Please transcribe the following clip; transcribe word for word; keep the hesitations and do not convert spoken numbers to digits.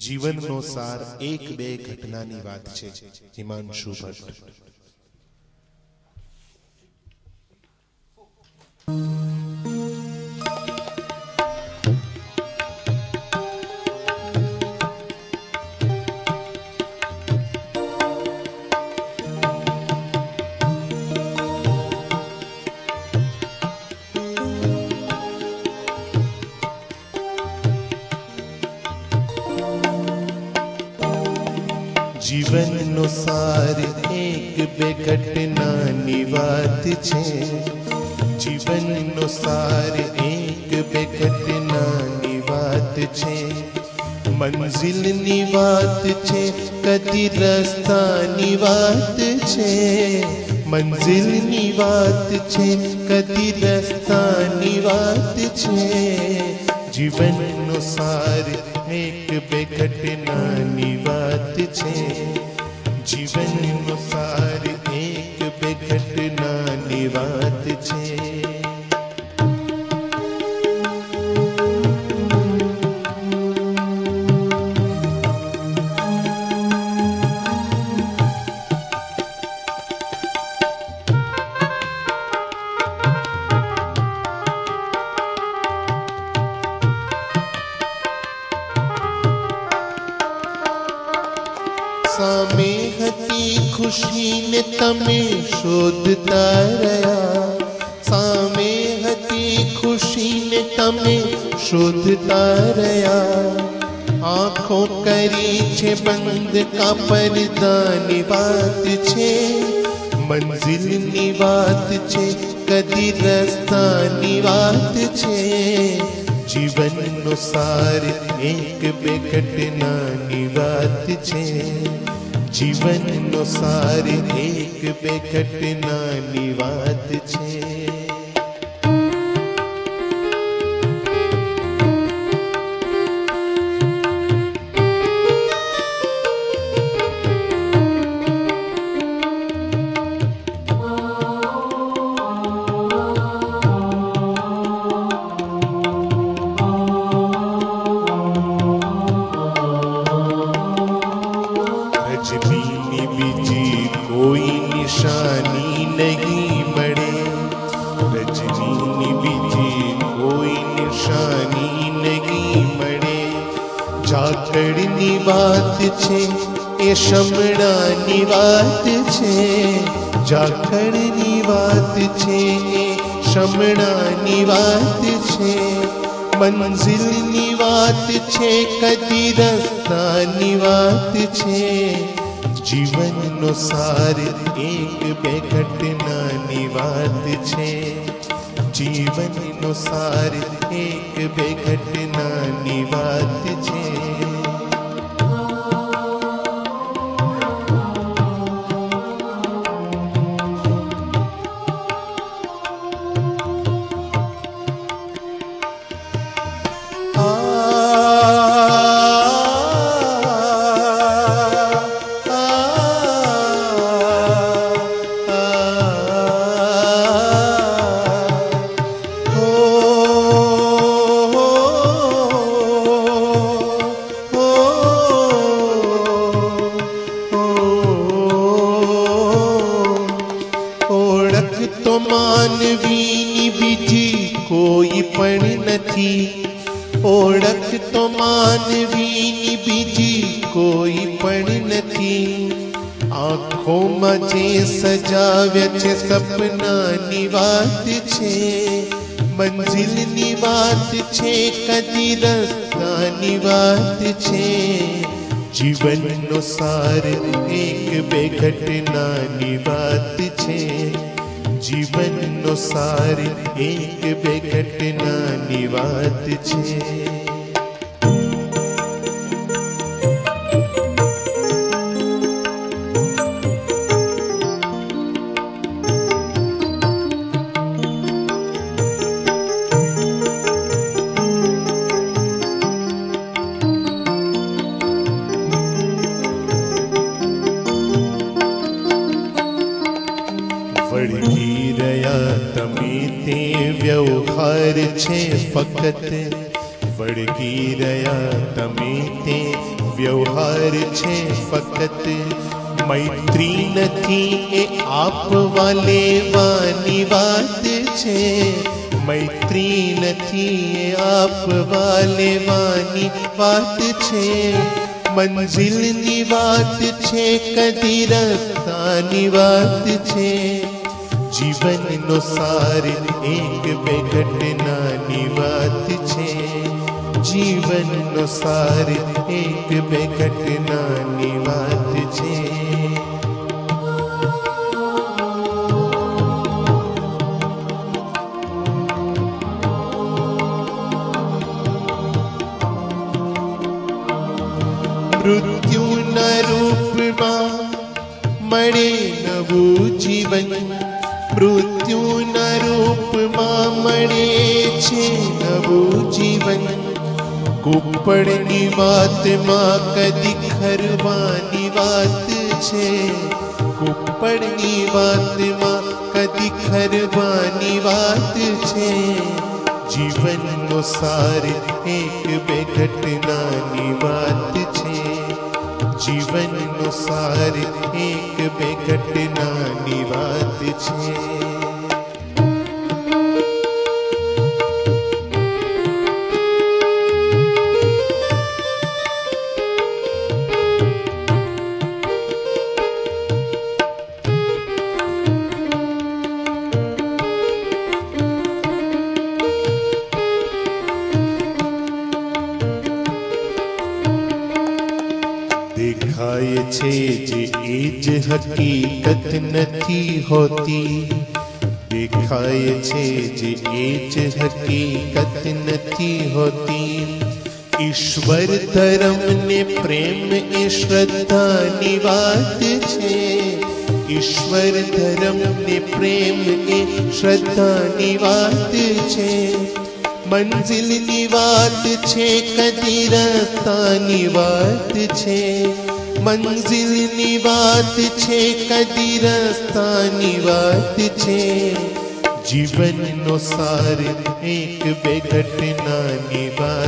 જીવનનો સાર એક બે ઘટનાની વાત છે. હિમાંશુ ભટ્ટ. જીવનનો સાર એક બે ઘટનાની વાત છે. જીવનનો સાર એક બે ઘટનાની વાત છે. મંઝિલની વાત છે, કદી રસ્તાની વાત છે. મંઝિલની વાત છે, કદી રસ્તાની વાત છે. જીવનનો સાર એક બે ઘટનાની વાત છે. જીવનનો સાર એક બે ઘટનાની વાત છે. સામે હતી ખુશીને તમે શોધતા રહ્યા. સામે હતી ખુશીને તમે શોધતા રહ્યા. આંખો કરી છે બંધ, કા પડદાની વાત છે. મંઝિલની વાત છે, કદી રસ્તાની વાત છે. જીવનનો સાર એક બે ઘટનાની વાત છે. જીવનનો સાર એક બે ઘટનાની વાત છે. રજનીની બીજી કોઈ નિશાની નહીં મળે. રજનીની બીજી કોઈ નિશાની નહીં મળે. ઝાકળની વાત છે, એ શમણાની વાત છે. ઝાકળની વાત છે, એ શમણાની વાત છે. મંઝિલની વાત છે, કદી રસ્તાની વાત છે. જીવનનો સાર એક બે ઘટનાની વાત છે. જીવનનો સાર એક બે ઘટનાની વાત છે. તો માનવીની બીજી કોઈ પણ નથી. ઓળખ તો માનવીની બીજી કોઈ પણ નથી. આંખોમાં જે સજાવ્યા છે સપનાની વાત છે. મંઝિલની વાત છે, કદી રસ્તાની વાત છે. જીવનનો સાર એક બે ઘટનાની વાત છે. જીવનનો સાર એક બે ઘટનાની વાત છે. વળગી રહ્યા તમે તે વ્યવહાર છે ફક્ત. વળગી રહ્યા તમે તે વ્યવહાર છે ફક્ત, મૈત્રી નથી એ આપવા લેવાની વાત છે, મૈત્રી નથી એ આપવા લેવાની વાત છે, મંજિલની વાત છે કદી રસ્તાની વાત છે, જીવનનો સાર એક બે ઘટનાની વાત છે, જીવનનો સાર એક બે ઘટનાની વાત છે. મૃત્યુના રૂપમાં મળે નવું જીવન, મૃત્યુના રૂપમાં મળે છે નવું જીવન, કુપ્પડની વાતમાં કદી ખરવાની વાત છે, કુપ્પડની વાતમાં કદી ખરવાની વાત છે, જીવનનો સાર એક બે ઘટનાની વાત છે, જીવનનો સાર એક બે ઘટનાની વાત છે. દેખાય છે જે એ જ હકીકત નથી હોતી, દેખાય છે જે એ જ હકીકત નથી હોતી, ઈશ્વર ધર્મ ને પ્રેમ એ શ્રદ્ધાની વાત છે, ઈશ્વર ધર્મ ને પ્રેમ એ શ્રદ્ધાની વાત છે, મંજિલની વાત છે કદી રસ્તાની વાત છે, મંજિલની વાત છે કદી રસ્તાની વાત છે, જીવનનો સાર એક બે ઘટનાની વાત